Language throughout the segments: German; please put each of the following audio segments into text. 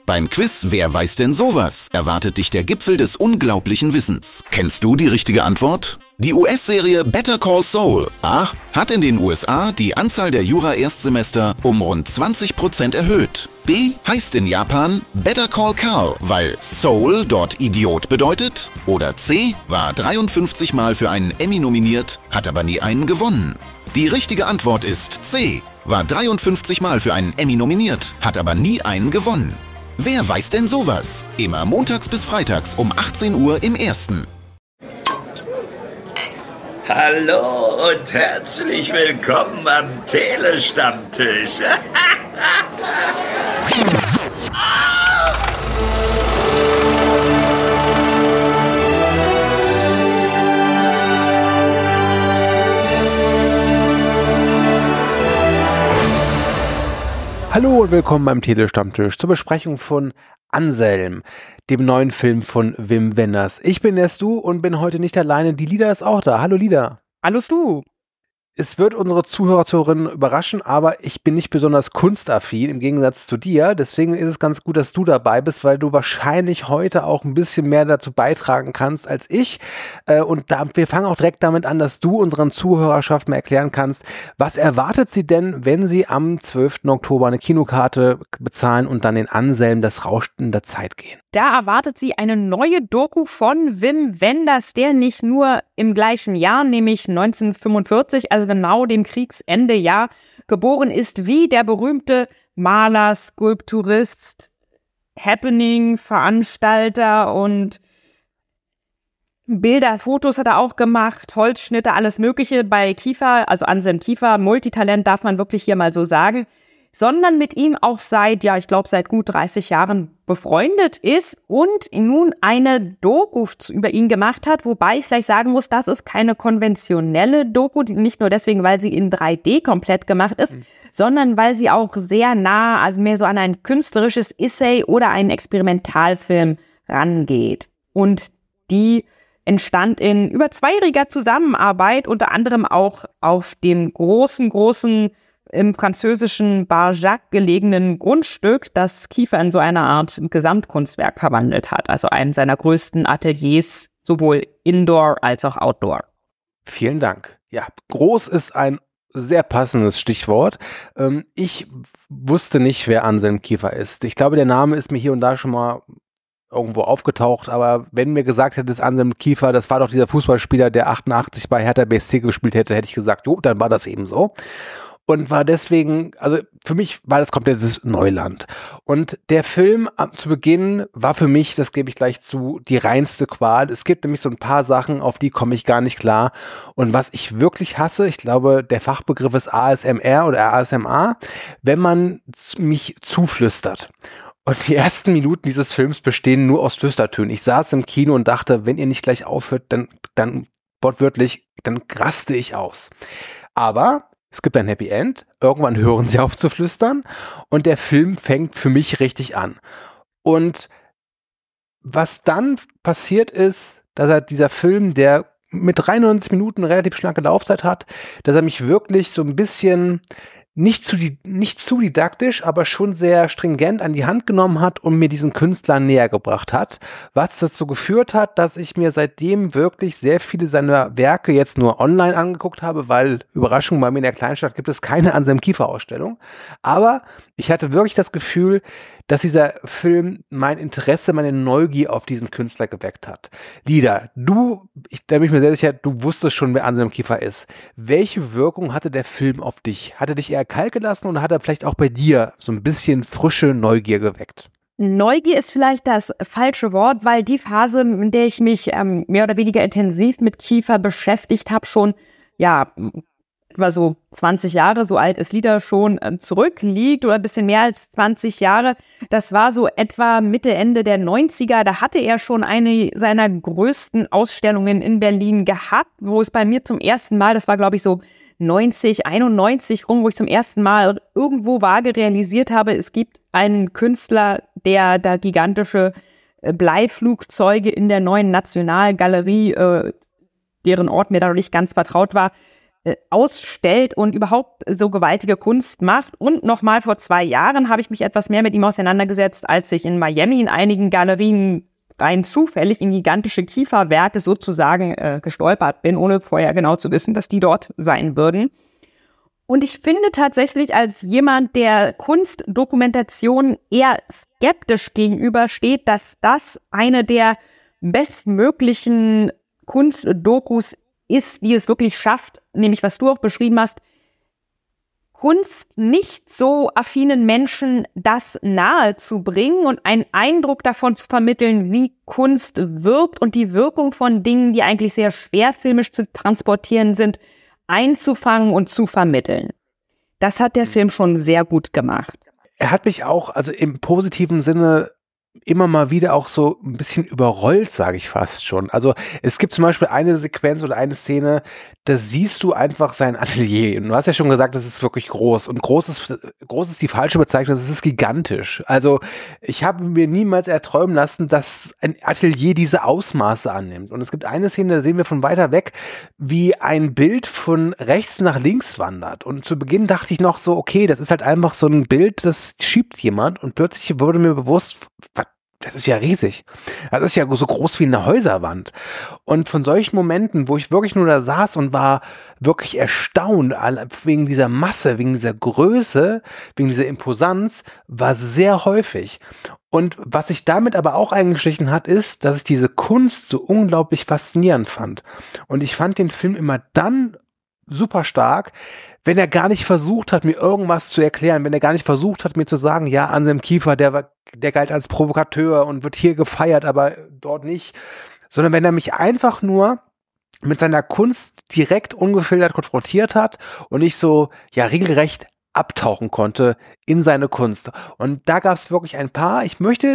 Beim Quiz Wer weiß denn sowas? Erwartet dich der Gipfel des unglaublichen Wissens. Kennst du die richtige Antwort? Die US-Serie Better Call Saul hat in den USA die Anzahl der Jura-Erstsemester um rund 20% erhöht. B heißt in Japan Better Call Carl, weil Soul dort Idiot bedeutet. Oder C war 53 Mal für einen Emmy nominiert, hat aber nie einen gewonnen. Die richtige Antwort ist C, war 53 Mal für einen Emmy nominiert, hat aber nie einen gewonnen. Wer weiß denn sowas? Immer montags bis freitags um 18 Uhr im Ersten. Hallo und herzlich willkommen am Telestammtisch. Hallo und willkommen beim Telestammtisch zur Besprechung von Anselm, dem neuen Film von Wim Wenders. Ich bin der Stu und bin heute nicht alleine. Die Lida ist auch da. Hallo Lida. Hallo Stu. Es wird unsere Zuhörerinnen überraschen, aber ich bin nicht besonders kunstaffin im Gegensatz zu dir. Deswegen ist es ganz gut, dass du dabei bist, weil du wahrscheinlich heute auch ein bisschen mehr dazu beitragen kannst als ich. Wir fangen auch direkt damit an, dass du unseren Zuhörerschaft mal erklären kannst, was erwartet sie denn, wenn sie am 12. Oktober eine Kinokarte bezahlen und dann in Anselm das Rauschen der Zeit gehen. Da erwartet sie eine neue Doku von Wim Wenders, der nicht nur im gleichen Jahr, nämlich 1945, also genau dem Kriegsendejahr, geboren ist wie der berühmte Maler, Skulpturist, Happening-Veranstalter und Bilder, Fotos hat er auch gemacht, Holzschnitte, alles Mögliche bei Kiefer, also Anselm Kiefer, Multitalent darf man wirklich hier mal so sagen, sondern mit ihm auch seit gut 30 Jahren befreundet ist und nun eine Doku über ihn gemacht hat, wobei ich gleich sagen muss, das ist keine konventionelle Doku, nicht nur deswegen, weil sie in 3D komplett gemacht ist, sondern weil sie auch sehr nah, also mehr so an ein künstlerisches Essay oder einen Experimentalfilm rangeht. Und die entstand in über 2-jähriger Zusammenarbeit, unter anderem auch auf dem großen im französischen Barjac gelegenen Grundstück, das Kiefer in so einer Art Gesamtkunstwerk verwandelt hat. Also einen seiner größten Ateliers, sowohl Indoor als auch Outdoor. Vielen Dank. Ja, groß ist ein sehr passendes Stichwort. Ich wusste nicht, wer Anselm Kiefer ist. Ich glaube, der Name ist mir hier und da schon mal irgendwo aufgetaucht, aber wenn mir gesagt hättest, Anselm Kiefer, das war doch dieser Fußballspieler, der 88 bei Hertha BSC gespielt hätte, hätte ich gesagt, jo, dann war das eben so. Und war deswegen, also für mich war das komplettes Neuland. Und der Film zu Beginn war für mich, das gebe ich gleich zu, die reinste Qual. Es gibt nämlich so ein paar Sachen, auf die komme ich gar nicht klar. Und was ich wirklich hasse, ich glaube, der Fachbegriff ist ASMR oder ASMR, wenn man mich zuflüstert. Und die ersten Minuten dieses Films bestehen nur aus Flüstertönen. Ich saß im Kino und dachte, wenn ihr nicht gleich aufhört, dann wortwörtlich, dann raste ich aus. Aber es gibt ein Happy End, irgendwann hören sie auf zu flüstern und der Film fängt für mich richtig an. Und was dann passiert ist, dass dieser Film, der mit 93 Minuten relativ schlanke Laufzeit hat, dass er mich wirklich so ein bisschen nicht zu didaktisch, aber schon sehr stringent an die Hand genommen hat und mir diesen Künstler näher gebracht hat, was dazu geführt hat, dass ich mir seitdem wirklich sehr viele seiner Werke jetzt nur online angeguckt habe, weil, Überraschung, bei mir in der Kleinstadt gibt es keine Anselm Kiefer Ausstellung, aber ich hatte wirklich das Gefühl, dass dieser Film mein Interesse, meine Neugier auf diesen Künstler geweckt hat. Lida, da bin ich mir sehr sicher, du wusstest schon, wer Anselm Kiefer ist. Welche Wirkung hatte der Film auf dich? Hat er dich eher kalt gelassen oder hat er vielleicht auch bei dir so ein bisschen frische Neugier geweckt? Neugier ist vielleicht das falsche Wort, weil die Phase, in der ich mich mehr oder weniger intensiv mit Kiefer beschäftigt habe, schon, etwa so 20 Jahre, so alt ist Lida schon, zurückliegt oder ein bisschen mehr als 20 Jahre. Das war so etwa Mitte, Ende der 90er. Da hatte er schon eine seiner größten Ausstellungen in Berlin gehabt, wo es bei mir zum ersten Mal, das war glaube ich so 90, 91 rum, wo ich zum ersten Mal irgendwo vage realisiert habe, es gibt einen Künstler, der da gigantische Bleiflugzeuge in der Neuen Nationalgalerie, deren Ort mir da noch nicht ganz vertraut war, ausstellt und überhaupt so gewaltige Kunst macht. Und nochmal vor 2 Jahren habe ich mich etwas mehr mit ihm auseinandergesetzt, als ich in Miami in einigen Galerien rein zufällig in gigantische Kieferwerke sozusagen gestolpert bin, ohne vorher genau zu wissen, dass die dort sein würden. Und ich finde tatsächlich als jemand, der Kunstdokumentation eher skeptisch gegenübersteht, dass das eine der bestmöglichen Kunstdokus ist, die es wirklich schafft, nämlich was du auch beschrieben hast, Kunst nicht so affinen Menschen das nahe zu bringen und einen Eindruck davon zu vermitteln, wie Kunst wirkt und die Wirkung von Dingen, die eigentlich sehr schwer filmisch zu transportieren sind, einzufangen und zu vermitteln. Das hat der Film schon sehr gut gemacht. Er hat mich auch, also im positiven Sinne, immer mal wieder auch so ein bisschen überrollt, sage ich fast schon. Also es gibt zum Beispiel eine Sequenz oder eine Szene, da siehst du einfach sein Atelier. Und du hast ja schon gesagt, das ist wirklich groß. Und groß ist die falsche Bezeichnung, es ist gigantisch. Also ich habe mir niemals erträumen lassen, dass ein Atelier diese Ausmaße annimmt. Und es gibt eine Szene, da sehen wir von weiter weg, wie ein Bild von rechts nach links wandert. Und zu Beginn dachte ich noch so, okay, das ist halt einfach so ein Bild, das schiebt jemand. Und plötzlich wurde mir bewusst, das ist ja riesig. Das ist ja so groß wie eine Häuserwand. Und von solchen Momenten, wo ich wirklich nur da saß und war wirklich erstaunt wegen dieser Masse, wegen dieser Größe, wegen dieser Imposanz, war sehr häufig. Und was sich damit aber auch eingeschlichen hat, ist, dass ich diese Kunst so unglaublich faszinierend fand. Und ich fand den Film immer dann super stark, wenn er gar nicht versucht hat, mir irgendwas zu erklären, wenn er gar nicht versucht hat, mir zu sagen, ja, Anselm Kiefer, der galt als Provokateur und wird hier gefeiert, aber dort nicht, sondern wenn er mich einfach nur mit seiner Kunst direkt ungefiltert konfrontiert hat und ich so, ja, regelrecht abtauchen konnte in seine Kunst. Und da gab es wirklich ein paar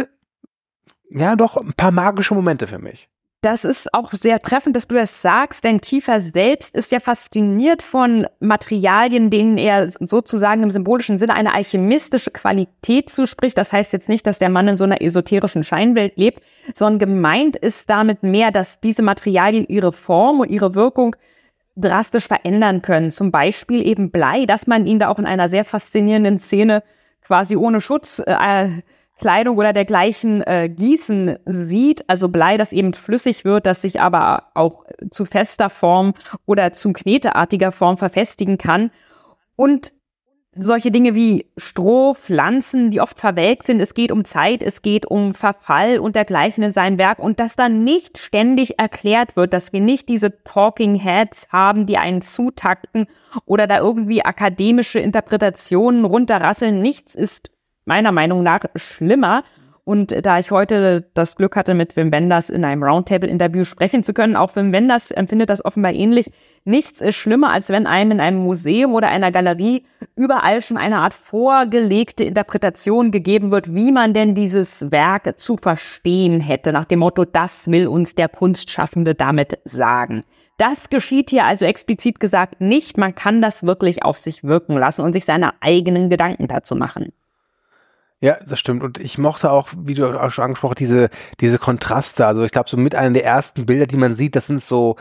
magische Momente für mich. Das ist auch sehr treffend, dass du das sagst, denn Kiefer selbst ist ja fasziniert von Materialien, denen er sozusagen im symbolischen Sinne eine alchemistische Qualität zuspricht. Das heißt jetzt nicht, dass der Mann in so einer esoterischen Scheinwelt lebt, sondern gemeint ist damit mehr, dass diese Materialien ihre Form und ihre Wirkung drastisch verändern können. Zum Beispiel eben Blei, dass man ihn da auch in einer sehr faszinierenden Szene quasi ohne Schutz Kleidung oder dergleichen gießen sieht, also Blei, das eben flüssig wird, das sich aber auch zu fester Form oder zu kneteartiger Form verfestigen kann. Und solche Dinge wie Stroh, Pflanzen, die oft verwelkt sind, es geht um Zeit, es geht um Verfall und dergleichen in seinem Werk und dass dann nicht ständig erklärt wird, dass wir nicht diese Talking Heads haben, die einen zutakten oder da irgendwie akademische Interpretationen runterrasseln. Nichts ist meiner Meinung nach schlimmer. Und da ich heute das Glück hatte, mit Wim Wenders in einem Roundtable-Interview sprechen zu können, auch Wim Wenders empfindet das offenbar ähnlich. Nichts ist schlimmer, als wenn einem in einem Museum oder einer Galerie überall schon eine Art vorgelegte Interpretation gegeben wird, wie man denn dieses Werk zu verstehen hätte, nach dem Motto, das will uns der Kunstschaffende damit sagen. Das geschieht hier also explizit gesagt nicht. Man kann das wirklich auf sich wirken lassen und sich seine eigenen Gedanken dazu machen. Ja, das stimmt. Und ich mochte auch, wie du auch schon angesprochen hast, diese Kontraste. Also ich glaube, so mit einer der ersten Bilder, die man sieht, das sind so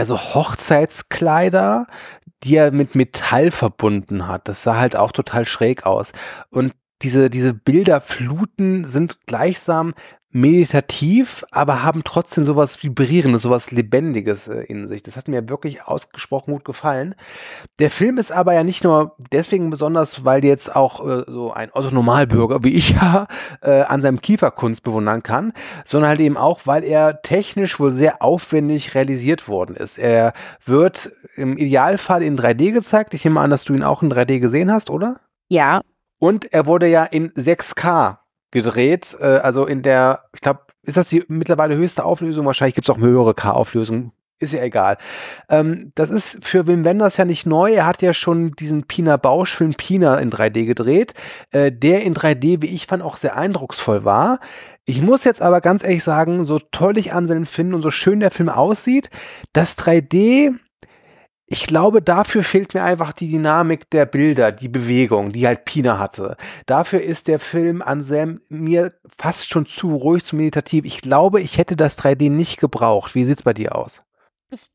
Hochzeitskleider, die er mit Metall verbunden hat. Das sah halt auch total schräg aus. Und diese Bilderfluten sind gleichsam meditativ, aber haben trotzdem sowas Vibrierendes, sowas Lebendiges in sich. Das hat mir wirklich ausgesprochen gut gefallen. Der Film ist aber ja nicht nur deswegen besonders, weil jetzt auch so ein Otto-Normalbürger wie ich an seinem Kieferkunst bewundern kann, sondern halt eben auch, weil er technisch wohl sehr aufwendig realisiert worden ist. Er wird im Idealfall in 3D gezeigt. Ich nehme an, dass du ihn auch in 3D gesehen hast, oder? Ja. Und er wurde ja in 6K gedreht, also in der, ich glaube, ist das die mittlerweile höchste Auflösung? Wahrscheinlich gibt es auch höhere K-Auflösungen. Ist ja egal. Das ist für Wim Wenders ja nicht neu. Er hat ja schon diesen Pina Bausch-Film Pina in 3D gedreht, der in 3D, wie ich fand, auch sehr eindrucksvoll war. Ich muss jetzt aber ganz ehrlich sagen, so toll ich Anselm finde und so schön der Film aussieht, das 3D, ich glaube, dafür fehlt mir einfach die Dynamik der Bilder, die Bewegung, die halt Pina hatte. Dafür ist der Film Anselm mir fast schon zu ruhig, zu meditativ. Ich glaube, ich hätte das 3D nicht gebraucht. Wie sieht's bei dir aus? Ich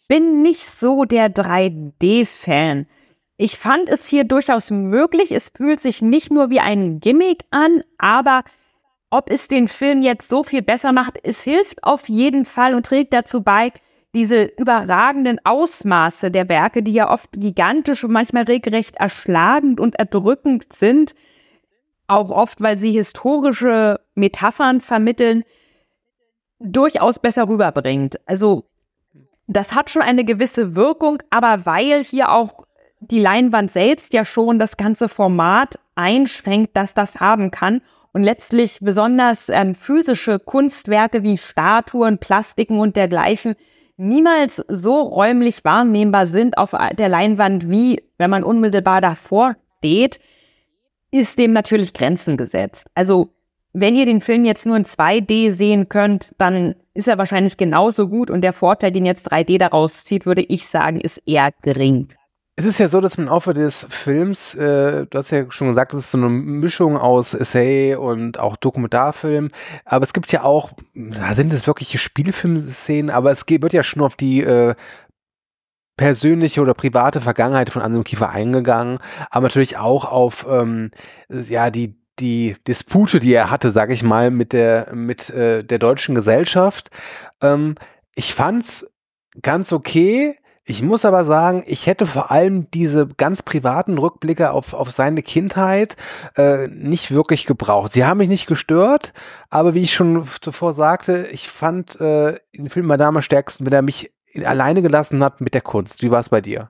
bin nicht so der 3D-Fan. Ich fand es hier durchaus möglich. Es fühlt sich nicht nur wie ein Gimmick an, aber ob es den Film jetzt so viel besser macht, es hilft auf jeden Fall und trägt dazu bei, diese überragenden Ausmaße der Werke, die ja oft gigantisch und manchmal regelrecht erschlagend und erdrückend sind, auch oft, weil sie historische Metaphern vermitteln, durchaus besser rüberbringt. Also das hat schon eine gewisse Wirkung, aber weil hier auch die Leinwand selbst ja schon das ganze Format einschränkt, dass das haben kann und letztlich besonders physische Kunstwerke wie Statuen, Plastiken und dergleichen niemals so räumlich wahrnehmbar sind auf der Leinwand, wie wenn man unmittelbar davor steht, ist dem natürlich Grenzen gesetzt. Also wenn ihr den Film jetzt nur in 2D sehen könnt, dann ist er wahrscheinlich genauso gut und der Vorteil, den jetzt 3D daraus zieht, würde ich sagen, ist eher gering. Es ist ja so, dass im Laufe des Films, du hast ja schon gesagt, es ist so eine Mischung aus Essay und auch Dokumentarfilm, aber es gibt ja auch, da sind es wirkliche Spielfilmszenen, aber es wird ja schon auf die persönliche oder private Vergangenheit von Anselm Kiefer eingegangen, aber natürlich auch auf die Dispute, die er hatte, sage ich mal, mit der deutschen Gesellschaft. Ich fand's ganz okay. Ich muss aber sagen, ich hätte vor allem diese ganz privaten Rückblicke auf seine Kindheit nicht wirklich gebraucht. Sie haben mich nicht gestört, aber wie ich schon zuvor sagte, ich fand den Film am allerstärksten, wenn er mich alleine gelassen hat mit der Kunst. Wie war es bei dir?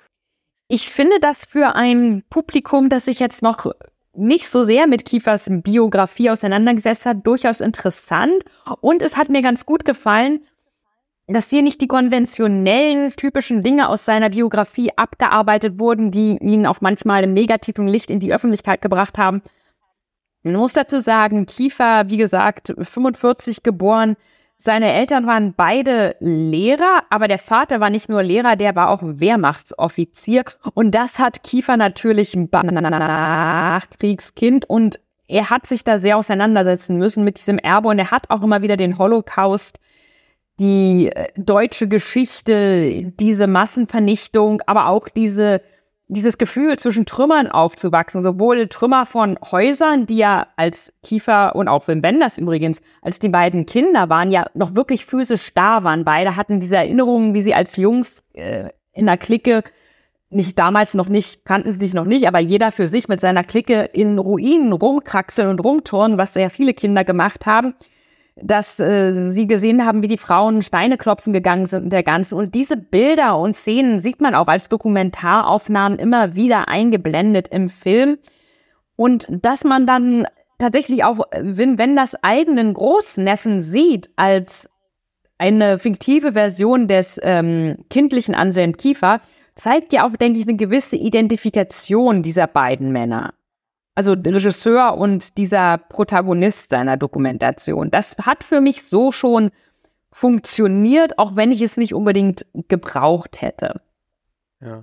Ich finde das für ein Publikum, das sich jetzt noch nicht so sehr mit Kiefers Biografie auseinandergesetzt hat, durchaus interessant. Und es hat mir ganz gut gefallen, dass hier nicht die konventionellen, typischen Dinge aus seiner Biografie abgearbeitet wurden, die ihn auch manchmal im negativen Licht in die Öffentlichkeit gebracht haben. Man muss dazu sagen, Kiefer, wie gesagt, 45 geboren. Seine Eltern waren beide Lehrer, aber der Vater war nicht nur Lehrer, der war auch Wehrmachtsoffizier. Und das hat Kiefer natürlich ein Nachkriegskind und er hat sich da sehr auseinandersetzen müssen mit diesem Erbe und er hat auch immer wieder den Holocaust, die deutsche Geschichte, diese Massenvernichtung, aber auch dieses Gefühl, zwischen Trümmern aufzuwachsen, sowohl Trümmer von Häusern, die ja als Kiefer und auch Wim Wenders übrigens, als die beiden Kinder waren, ja noch wirklich physisch da waren. Beide hatten diese Erinnerungen, wie sie als Jungs in der Clique, kannten sie sich noch nicht, aber jeder für sich mit seiner Clique in Ruinen rumkraxeln und rumturnen, was sehr viele Kinder gemacht haben, dass sie gesehen haben, wie die Frauen Steine klopfen gegangen sind und der Ganze. Und diese Bilder und Szenen sieht man auch als Dokumentaraufnahmen immer wieder eingeblendet im Film. Und dass man dann tatsächlich auch Wim Wenders eigenen Großneffen sieht als eine fiktive Version des kindlichen Anselm Kiefer, zeigt ja auch, denke ich, eine gewisse Identifikation dieser beiden Männer. Also der Regisseur und dieser Protagonist seiner Dokumentation. Das hat für mich so schon funktioniert, auch wenn ich es nicht unbedingt gebraucht hätte. Ja.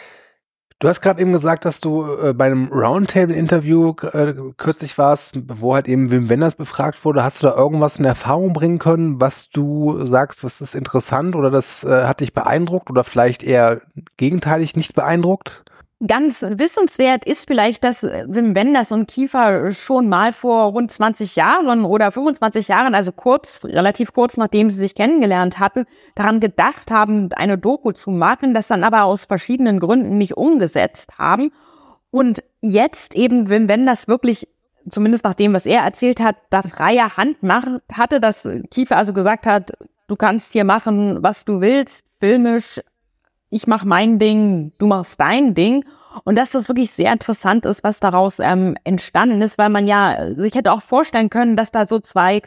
Du hast gerade eben gesagt, dass du bei einem Roundtable-Interview kürzlich warst, wo halt eben Wim Wenders befragt wurde. Hast du da irgendwas in Erfahrung bringen können, was du sagst, was ist interessant oder das hat dich beeindruckt oder vielleicht eher gegenteilig nicht beeindruckt? Ganz wissenswert ist vielleicht, dass Wim Wenders und Kiefer schon mal vor rund 20 Jahren oder 25 Jahren, also relativ kurz nachdem sie sich kennengelernt hatten, daran gedacht haben, eine Doku zu machen, das dann aber aus verschiedenen Gründen nicht umgesetzt haben. Und jetzt eben Wim Wenders wirklich, zumindest nach dem, was er erzählt hat, da freie Hand hatte, dass Kiefer also gesagt hat, du kannst hier machen, was du willst, filmisch, ich mach mein Ding, du machst dein Ding. Und dass das wirklich sehr interessant ist, was daraus entstanden ist, weil man ja sich hätte auch vorstellen können, dass da so zwei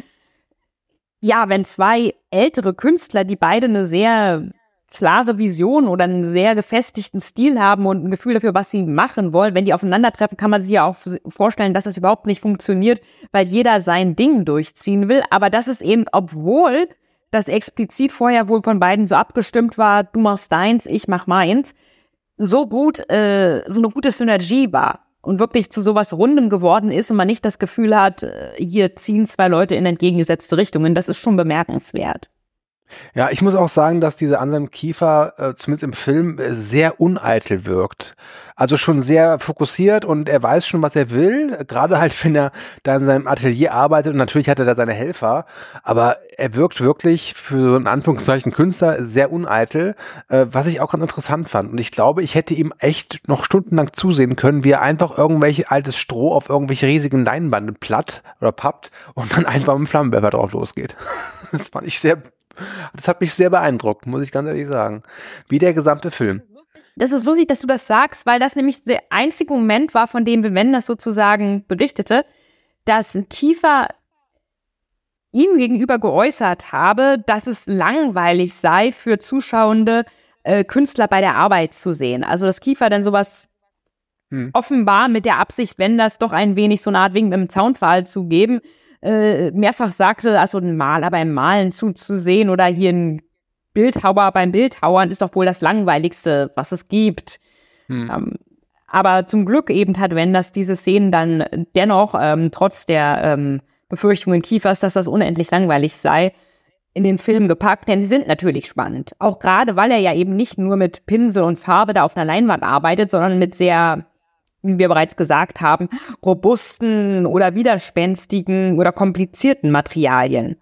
ältere Künstler, die beide eine sehr klare Vision oder einen sehr gefestigten Stil haben und ein Gefühl dafür, was sie machen wollen, wenn die aufeinandertreffen, kann man sich ja auch vorstellen, dass das überhaupt nicht funktioniert, weil jeder sein Ding durchziehen will. Aber das ist eben, obwohl das explizit vorher wohl von beiden so abgestimmt war, du machst deins, ich mach meins, so eine gute Synergie war und wirklich zu sowas Rundem geworden ist und man nicht das Gefühl hat, hier ziehen zwei Leute in entgegengesetzte Richtungen. Das ist schon bemerkenswert. Ja, ich muss auch sagen, dass dieser Anselm Kiefer, zumindest im Film, sehr uneitel wirkt. Also schon sehr fokussiert und er weiß schon, was er will. Gerade halt, wenn er da in seinem Atelier arbeitet und natürlich hat er da seine Helfer. Aber er wirkt wirklich für so in Anführungszeichen Künstler sehr uneitel, was ich auch ganz interessant fand. Und ich glaube, ich hätte ihm echt noch stundenlang zusehen können, wie er einfach irgendwelche altes Stroh auf irgendwelche riesigen Leinwände platt oder pappt und dann einfach mit dem Flammenwerfer drauf losgeht. Das hat mich sehr beeindruckt, muss ich ganz ehrlich sagen. Wie der gesamte Film. Das ist lustig, dass du das sagst, weil das nämlich der einzige Moment war, von dem Wim das sozusagen berichtete, dass Kiefer ihm gegenüber geäußert habe, dass es langweilig sei für zuschauende Künstler bei der Arbeit zu sehen. Also dass Kiefer dann sowas offenbar mit der Absicht, Wenders doch ein wenig so eine Art Wink mit dem Zaunpfahl zu geben, mehrfach sagte, also ein Maler beim Malen zuzusehen oder hier ein Bildhauer beim Bildhauern ist doch wohl das Langweiligste, was es gibt. Aber zum Glück eben hat Wenders diese Szenen dann dennoch, trotz der Befürchtungen Kiefers, dass das unendlich langweilig sei, in den Film gepackt, denn sie sind natürlich spannend. Auch gerade, weil er ja eben nicht nur mit Pinsel und Farbe da auf einer Leinwand arbeitet, sondern mit sehr, wie wir bereits gesagt haben, robusten oder widerspenstigen oder komplizierten Materialien.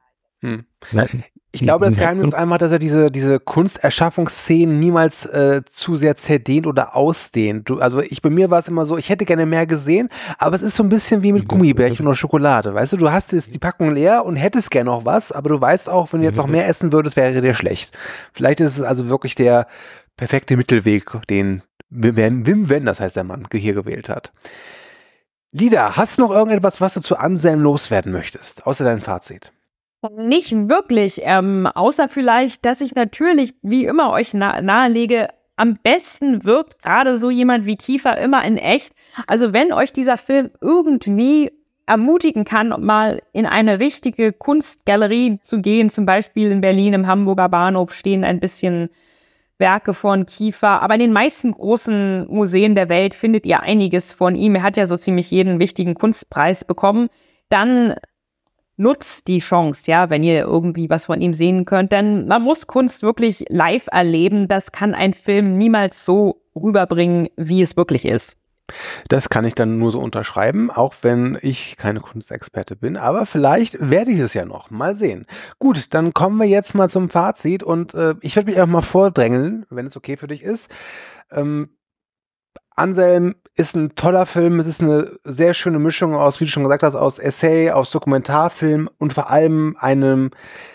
Ich glaube, das Geheimnis ist einfach, dass er diese Kunsterschaffungsszenen niemals zu sehr zerdehnt oder ausdehnt. Bei mir war es immer so, ich hätte gerne mehr gesehen, aber es ist so ein bisschen wie mit Gummibärchen oder Schokolade. Weißt du hast die Packung leer und hättest gerne noch was, aber du weißt auch, wenn du jetzt noch mehr essen würdest, wäre dir schlecht. Vielleicht ist es also wirklich der perfekte Mittelweg, den Wim Wenders, heißt der Mann, hier gewählt hat. Lida, hast du noch irgendetwas, was du zu Anselm loswerden möchtest, außer dein Fazit? Nicht wirklich, außer vielleicht, dass ich natürlich, wie immer, euch nahelege, am besten wirkt gerade so jemand wie Kiefer immer in echt. Also wenn euch dieser Film irgendwie ermutigen kann, mal in eine richtige Kunstgalerie zu gehen, zum Beispiel in Berlin im Hamburger Bahnhof stehen ein bisschen Werke von Kiefer, aber in den meisten großen Museen der Welt findet ihr einiges von ihm. Er hat ja so ziemlich jeden wichtigen Kunstpreis bekommen. Dann nutzt die Chance, ja, wenn ihr irgendwie was von ihm sehen könnt, denn man muss Kunst wirklich live erleben. Das kann ein Film niemals so rüberbringen, wie es wirklich ist. Das kann ich dann nur so unterschreiben, auch wenn ich keine Kunstexperte bin, aber vielleicht werde ich es ja noch. Mal sehen. Gut, dann kommen wir jetzt mal zum Fazit und ich werde mich auch mal vordrängeln, wenn es okay für dich ist. Anselm ist ein toller Film, es ist eine sehr schöne Mischung aus, wie du schon gesagt hast, aus Essay, aus Dokumentarfilm und vor allem einem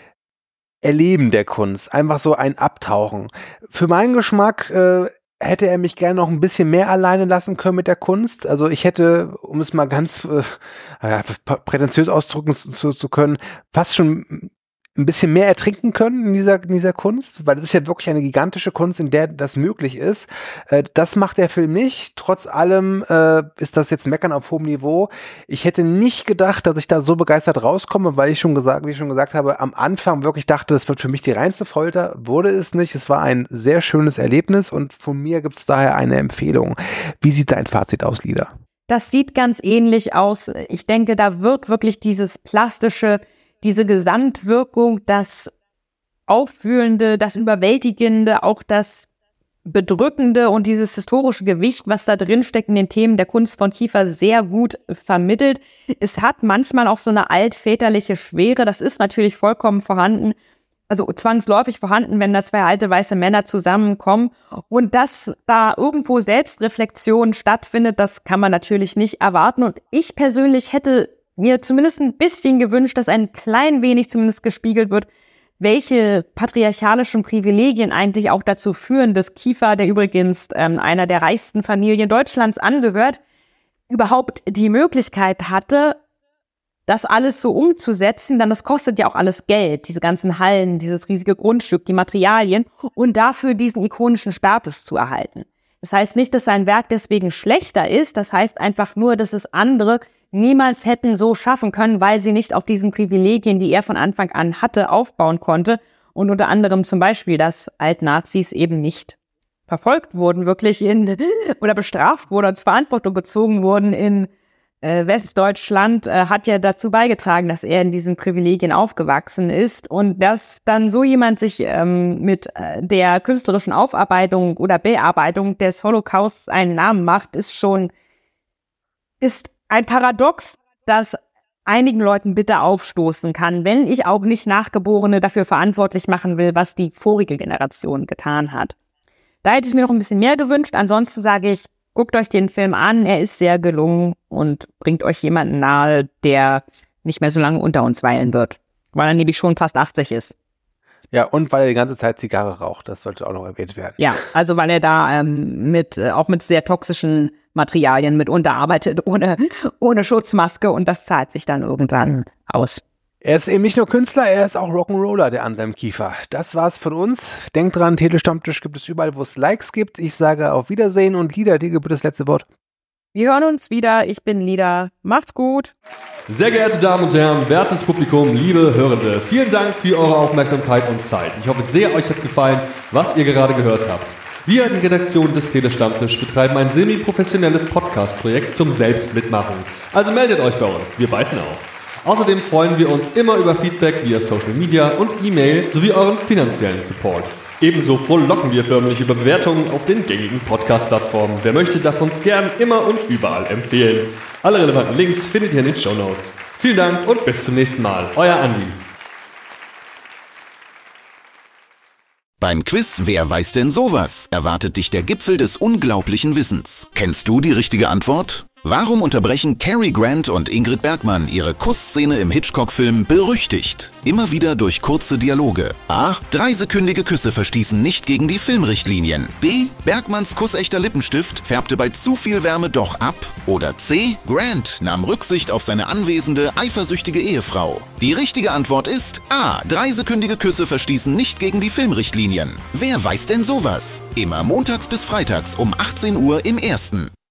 Erleben der Kunst. Einfach so ein Abtauchen. Für meinen Geschmack hätte er mich gerne noch ein bisschen mehr alleine lassen können mit der Kunst. Also ich hätte, um es mal ganz prätentiös ausdrücken zu können, fast schon ein bisschen mehr ertrinken können in dieser Kunst, weil es ist ja wirklich eine gigantische Kunst, in der das möglich ist. Das macht der Film nicht. Trotz allem ist das jetzt Meckern auf hohem Niveau. Ich hätte nicht gedacht, dass ich da so begeistert rauskomme, weil wie ich schon gesagt habe, am Anfang wirklich dachte, das wird für mich die reinste Folter. Wurde es nicht. Es war ein sehr schönes Erlebnis und von mir gibt es daher eine Empfehlung. Wie sieht dein Fazit aus, Lida? Das sieht ganz ähnlich aus. Ich denke, da wird wirklich dieses plastische, diese Gesamtwirkung, das Aufwühlende, das Überwältigende, auch das Bedrückende und dieses historische Gewicht, was da drin steckt in den Themen der Kunst von Kiefer, sehr gut vermittelt. Es hat manchmal auch so eine altväterliche Schwere, das ist natürlich vollkommen vorhanden, also zwangsläufig vorhanden, wenn da zwei alte weiße Männer zusammenkommen. Und dass da irgendwo Selbstreflexion stattfindet, das kann man natürlich nicht erwarten. Und ich persönlich hätte mir zumindest ein bisschen gewünscht, dass ein klein wenig zumindest gespiegelt wird, welche patriarchalischen Privilegien eigentlich auch dazu führen, dass Kiefer, der übrigens einer der reichsten Familien Deutschlands angehört, überhaupt die Möglichkeit hatte, das alles so umzusetzen, denn das kostet ja auch alles Geld, diese ganzen Hallen, dieses riesige Grundstück, die Materialien und dafür diesen ikonischen Status zu erhalten. Das heißt nicht, dass sein Werk deswegen schlechter ist, das heißt einfach nur, dass es andere niemals hätten so schaffen können, weil sie nicht auf diesen Privilegien, die er von Anfang an hatte, aufbauen konnte und unter anderem zum Beispiel, dass Altnazis eben nicht verfolgt wurden, wirklich oder bestraft wurden, zur Verantwortung gezogen wurden in Westdeutschland hat ja dazu beigetragen, dass er in diesen Privilegien aufgewachsen ist und dass dann so jemand sich mit der künstlerischen Aufarbeitung oder Bearbeitung des Holocausts einen Namen macht, ist ein Paradox, das einigen Leuten bitter aufstoßen kann, wenn ich auch nicht Nachgeborene dafür verantwortlich machen will, was die vorige Generation getan hat. Da hätte ich mir noch ein bisschen mehr gewünscht. Ansonsten sage ich, guckt euch den Film an, er ist sehr gelungen und bringt euch jemanden nahe, der nicht mehr so lange unter uns weilen wird, weil er nämlich schon fast 80 ist. Ja, und weil er die ganze Zeit Zigarre raucht, das sollte auch noch erwähnt werden. Ja, also weil er da auch mit sehr toxischen Materialien mitunter arbeitet, ohne Schutzmaske und das zahlt sich dann irgendwann aus. Er ist eben nicht nur Künstler, er ist auch Rock'n'Roller, der Anselm Kiefer. Das war's von uns. Denkt dran, Telestammtisch gibt es überall, wo es Likes gibt. Ich sage auf Wiedersehen und Lieder, dir gebührt das letzte Wort. Wir hören uns wieder. Ich bin Lida. Macht's gut. Sehr geehrte Damen und Herren, wertes Publikum, liebe Hörende, vielen Dank für eure Aufmerksamkeit und Zeit. Ich hoffe sehr, euch hat gefallen, was ihr gerade gehört habt. Wir, die Redaktion des Telestammtisch, betreiben ein semi-professionelles Podcast-Projekt zum Selbstmitmachen. Also meldet euch bei uns, wir beißen auf. Außerdem freuen wir uns immer über Feedback via Social Media und E-Mail sowie euren finanziellen Support. Ebenso frohlocken wir förmlich über Bewertungen auf den gängigen Podcast-Plattformen. Wer möchte, darf uns gern immer und überall empfehlen. Alle relevanten Links findet ihr in den Shownotes. Vielen Dank und bis zum nächsten Mal. Euer Andi. Beim Quiz Wer weiß denn sowas? Erwartet dich der Gipfel des unglaublichen Wissens. Kennst du die richtige Antwort? Warum unterbrechen Cary Grant und Ingrid Bergman ihre Kussszene im Hitchcock-Film berüchtigt? Immer wieder durch kurze Dialoge. A. 3-sekündige Küsse verstießen nicht gegen die Filmrichtlinien. B. Bergmans kussechter Lippenstift färbte bei zu viel Wärme doch ab. Oder C. Grant nahm Rücksicht auf seine anwesende, eifersüchtige Ehefrau. Die richtige Antwort ist A. 3-sekündige Küsse verstießen nicht gegen die Filmrichtlinien. Wer weiß denn sowas? Immer montags bis freitags um 18 Uhr im Ersten.